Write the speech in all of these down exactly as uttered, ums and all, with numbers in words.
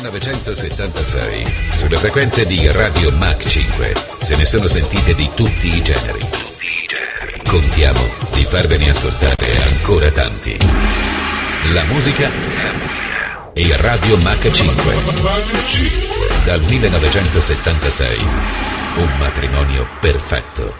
millenovecentosettantasei, sulle frequenze di Radio Mach cinque, se ne sono sentite di tutti i generi. Contiamo di farvene ascoltare ancora tanti. La musica e Radio Mach cinque. Dal millenovecentosettantasei, un matrimonio perfetto.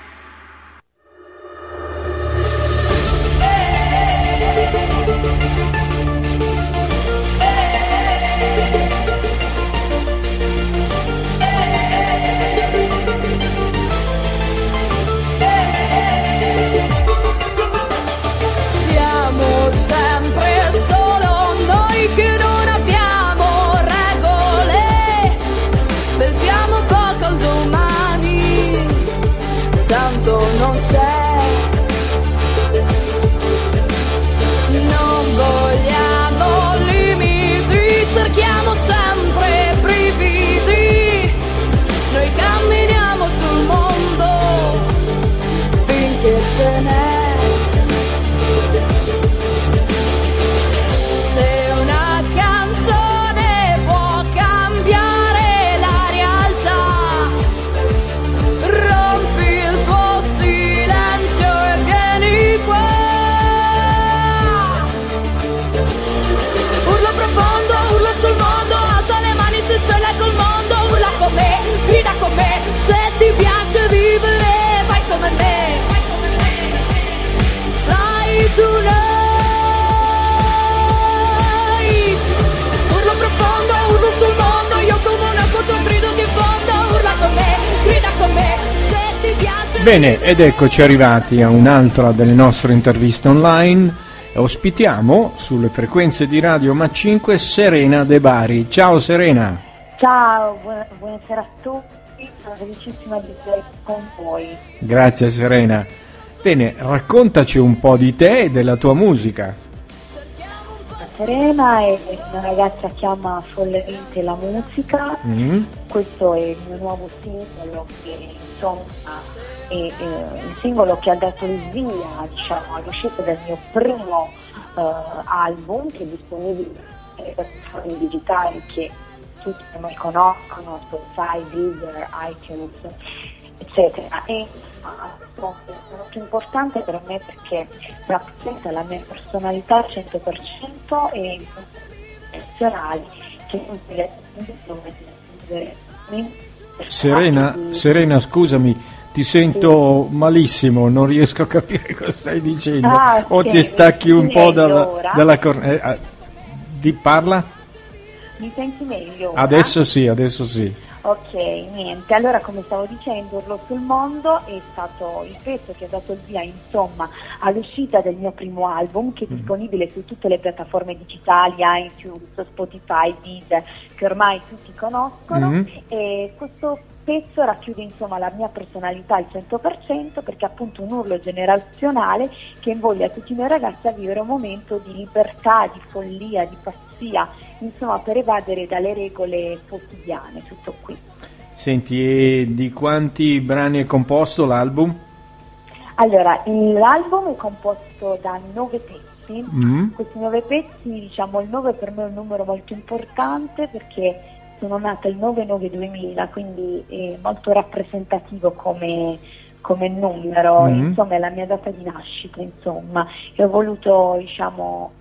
Bene, ed eccoci arrivati a un'altra delle nostre interviste online. Ospitiamo sulle frequenze di Radio Mach cinque Serena De Bari. Ciao Serena. Ciao, buona, buonasera a tutti, sono felicissima di essere con voi. Grazie Serena. Bene, raccontaci un po' di te e della tua musica. Serena è una ragazza che ama follemente la musica, mm. Questo è il mio nuovo singolo che insomma è eh, il singolo che ha dato il via, diciamo, all'uscita del mio primo eh, album, che è disponibile sulle piattaforme digitali che tutti noi conoscono, Spotify, Deezer, iTunes, eccetera. E è molto importante per me perché rappresenta la mia personalità al cento per cento e i personali che Serena, Serena, scusami, ti sento sì. malissimo, non riesco a capire cosa stai dicendo. Ah, o okay. ti stacchi un mi po' dalla, dalla corrente. Eh, di parla? Mi senti meglio? Adesso ora? sì, adesso sì. Ok, niente, allora come stavo dicendo, Urlo sul mondo è stato il pezzo che ha dato il via insomma all'uscita del mio primo album, che è disponibile su tutte le piattaforme digitali, iTunes, Spotify, Deezer, che ormai tutti conoscono, mm-hmm. e questo pezzo racchiude insomma la mia personalità al cento per cento, perché è appunto un urlo generazionale che invoglia tutti noi ragazzi a vivere un momento di libertà, di follia, di pazzia, insomma per evadere dalle regole quotidiane, tutto qui. Senti, e di quanti brani è composto l'album? Allora, l'album è composto da nove pezzi, mm. questi nove pezzi, diciamo il nove per me è un numero molto importante perché sono nata il nove nove duemila, quindi è molto rappresentativo come, come numero, mm-hmm. insomma è la mia data di nascita, insomma, e ho voluto, diciamo,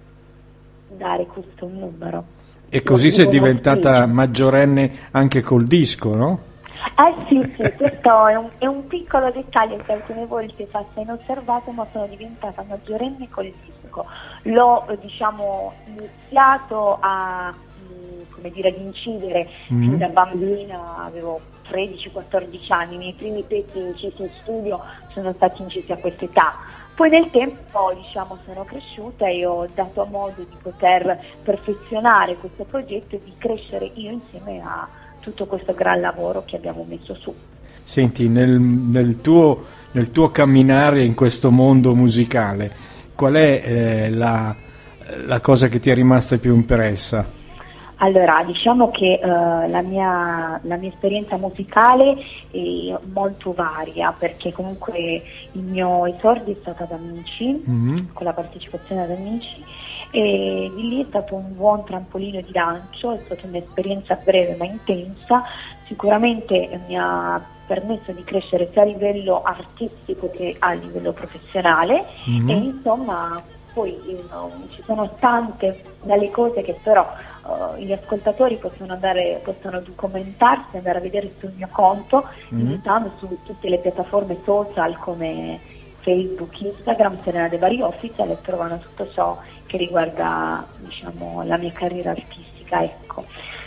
dare questo numero. E così sei diventata maggiorenne anche col disco, no? Eh sì, sì, questo è un, è un piccolo dettaglio che alcune volte passa inosservato, ma sono diventata maggiorenne col disco. L'ho, diciamo, iniziato a... come dire, ad incidere mm. fin da bambina, avevo tredici quattordici anni, i miei primi pezzi incisi in studio sono stati incisi a quest'età. Poi nel tempo, diciamo, sono cresciuta e ho dato modo di poter perfezionare questo progetto e di crescere io insieme a tutto questo gran lavoro che abbiamo messo su. Senti, nel, nel, tuo, nel tuo camminare in questo mondo musicale, qual è eh, la, la cosa che ti è rimasta più impressa? Allora, diciamo che uh, la, mia, la mia esperienza musicale è molto varia, perché comunque il mio esordio è stato ad Amici, mm-hmm. con la partecipazione ad Amici, e di lì è stato un buon trampolino di lancio, è stata un'esperienza breve ma intensa, sicuramente mi ha permesso di crescere sia a livello artistico che a livello professionale, mm-hmm. e insomma poi no, ci sono tante dalle cose che però uh, gli ascoltatori possono andare, possono documentarsi, andare a vedere sul mio conto, mm-hmm. visitando su tutte le piattaforme social come Facebook, Instagram, Serena De Bari Official, e trovano tutto ciò che riguarda, diciamo, la mia carriera artistica, ecco.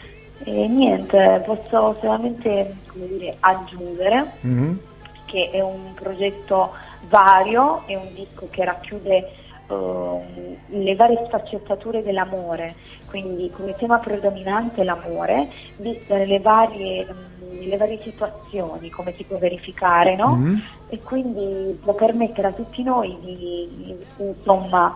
E niente, posso solamente, come dire, aggiungere mm-hmm. che è un progetto vario, è un disco che racchiude uh, le varie sfaccettature dell'amore, quindi come tema predominante l'amore, viste nelle varie, nelle varie situazioni, come si può verificare, no? Mm-hmm. E quindi può permettere a tutti noi di, insomma,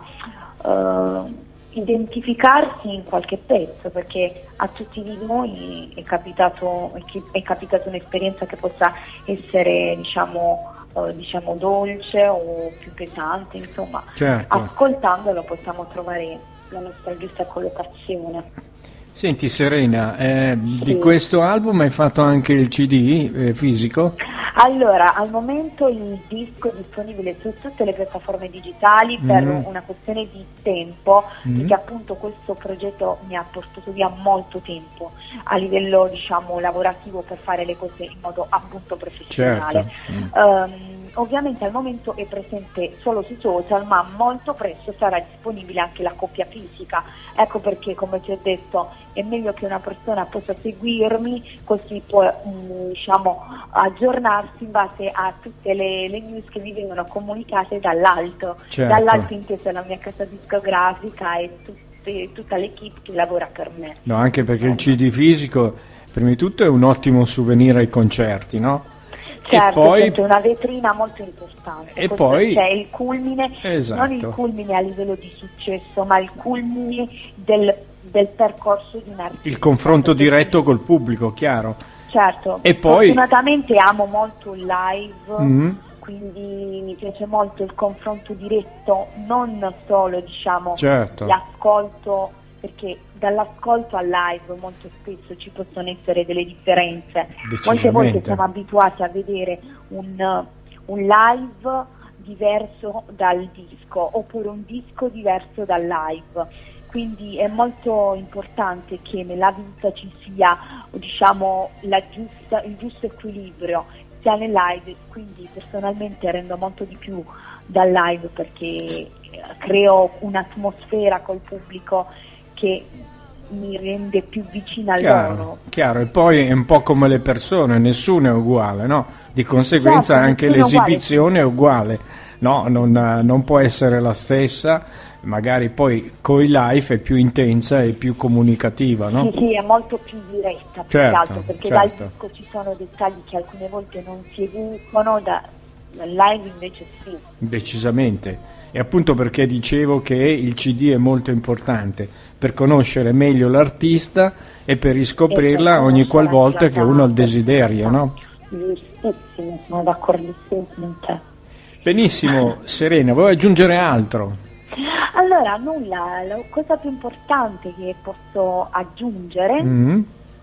uh, identificarsi in qualche pezzo, perché a tutti di noi è capitato, è capitato un'esperienza che possa essere, diciamo, eh, diciamo dolce o più pesante, insomma, certo. Ascoltandolo possiamo trovare la nostra giusta collocazione. Senti Serena, eh, sì. Di questo album hai fatto anche il C D eh, fisico? Allora, al momento il disco è disponibile su tutte le piattaforme digitali per mm. una questione di tempo, mm. perché appunto questo progetto mi ha portato via molto tempo a livello, diciamo, lavorativo, per fare le cose in modo appunto professionale. Certo. Mm. Um, ovviamente al momento è presente solo sui social, ma molto presto sarà disponibile anche la copia fisica. Ecco perché, come ti ho detto, è meglio che una persona possa seguirmi, così può mh, diciamo aggiornarsi in base a tutte le, le news che mi vengono comunicate dall'alto, certo. dall'alto inteso la mia casa discografica e tutte, tutta l'equipe che lavora per me. No, anche perché il C D fisico, prima di tutto, è un ottimo souvenir ai concerti, no? Certo, e poi è una vetrina molto importante. E poi c'è il culmine, esatto. non il culmine a livello di successo, ma il culmine del, del percorso di un artista. Il confronto diretto col pubblico, chiaro. Certo, e poi fortunatamente amo molto il live, mm-hmm. quindi mi piace molto il confronto diretto, non solo, diciamo, certo. l'ascolto, perché dall'ascolto al live molto spesso ci possono essere delle differenze. Molte volte siamo abituati a vedere un, un live diverso dal disco, oppure un disco diverso dal live, quindi è molto importante che nella vita ci sia, diciamo, la giusta, il giusto equilibrio sia nel live. Quindi personalmente rendo molto di più dal live, perché creo un'atmosfera col pubblico che mi rende più vicina a chiaro, loro. Chiaro, e poi è un po' come le persone, nessuno è uguale, no? Di conseguenza certo, anche l'esibizione è uguale, è uguale. No, non, non può essere la stessa, magari poi con i live è più intensa e più comunicativa, no? Sì, sì, è molto più diretta, più certo, che altro, perché certo. dal disco ci sono dettagli che alcune volte non si evincono, da, dal live invece sì. Decisamente. E appunto perché dicevo che il C D è molto importante per conoscere meglio l'artista e per riscoprirla e per ogni qualvolta che uno ha il desiderio, no? Giustissimo, sono d'accordissimo con te. Benissimo, Serena, vuoi aggiungere altro? Allora, nulla, la cosa più importante che posso aggiungere mm-hmm.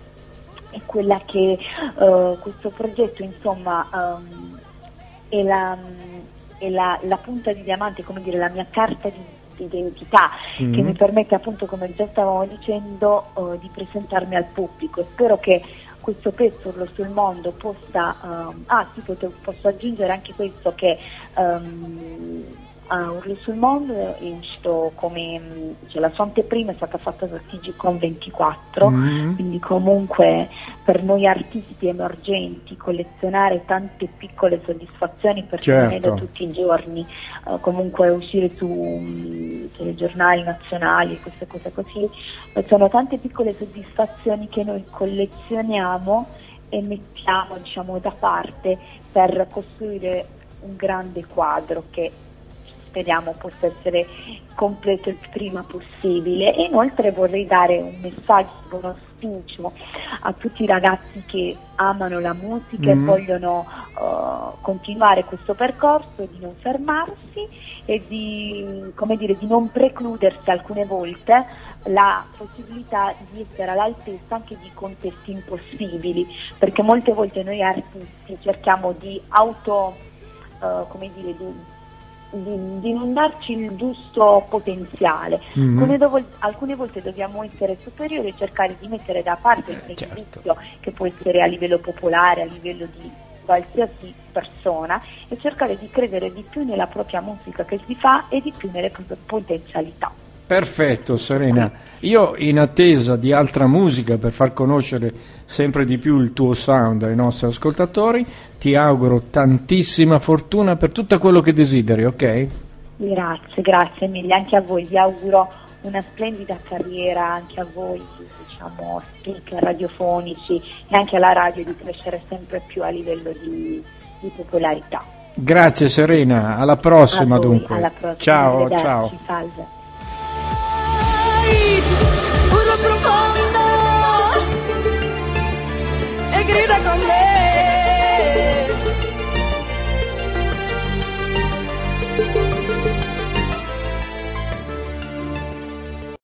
è quella che uh, questo progetto, insomma, um, è la... è la, la punta di diamante, come dire, la mia carta di, di identità, mm-hmm. che mi permette appunto, come già stavamo dicendo, uh, di presentarmi al pubblico. Spero che questo pezzo, Urlo sul mondo, possa um, ah sì, potevo, posso aggiungere anche questo, che um, a Urlo sul mondo è uscito come, cioè, la sua anteprima è stata fatta da T G Con ventiquattro, mm-hmm. quindi comunque per noi artisti emergenti collezionare tante piccole soddisfazioni, perché certo. non è da tutti i giorni, uh, comunque uscire su um, giornali nazionali, queste cose così, sono tante piccole soddisfazioni che noi collezioniamo e mettiamo, diciamo, da parte per costruire un grande quadro che speriamo possa essere completo il prima possibile. E inoltre vorrei dare un messaggio, un auspicio a tutti i ragazzi che amano la musica mm. e vogliono uh, continuare questo percorso, di non fermarsi e di, come dire, di non precludersi alcune volte la possibilità di essere all'altezza anche di contesti impossibili, perché molte volte noi artisti cerchiamo di auto, uh, come dire, di Di, di non darci il giusto potenziale. Mm-hmm. Come dovo, alcune volte dobbiamo essere superiori e cercare di mettere da parte il pregiudizio, certo, che può essere a livello popolare, a livello di qualsiasi persona, e cercare di credere di più nella propria musica che si fa e di più nelle proprie potenzialità. Perfetto, Serena. Io, in attesa di altra musica per far conoscere sempre di più il tuo sound ai nostri ascoltatori, ti auguro tantissima fortuna per tutto quello che desideri, ok? Grazie, grazie mille, anche a voi. Vi auguro una splendida carriera, anche a voi, diciamo, speaker radiofonici, e anche alla radio, di crescere sempre più a livello di, di popolarità. Grazie Serena, alla prossima. A voi, dunque. Alla prossima. Ciao, ciao. Salve. Profondo e grida con me.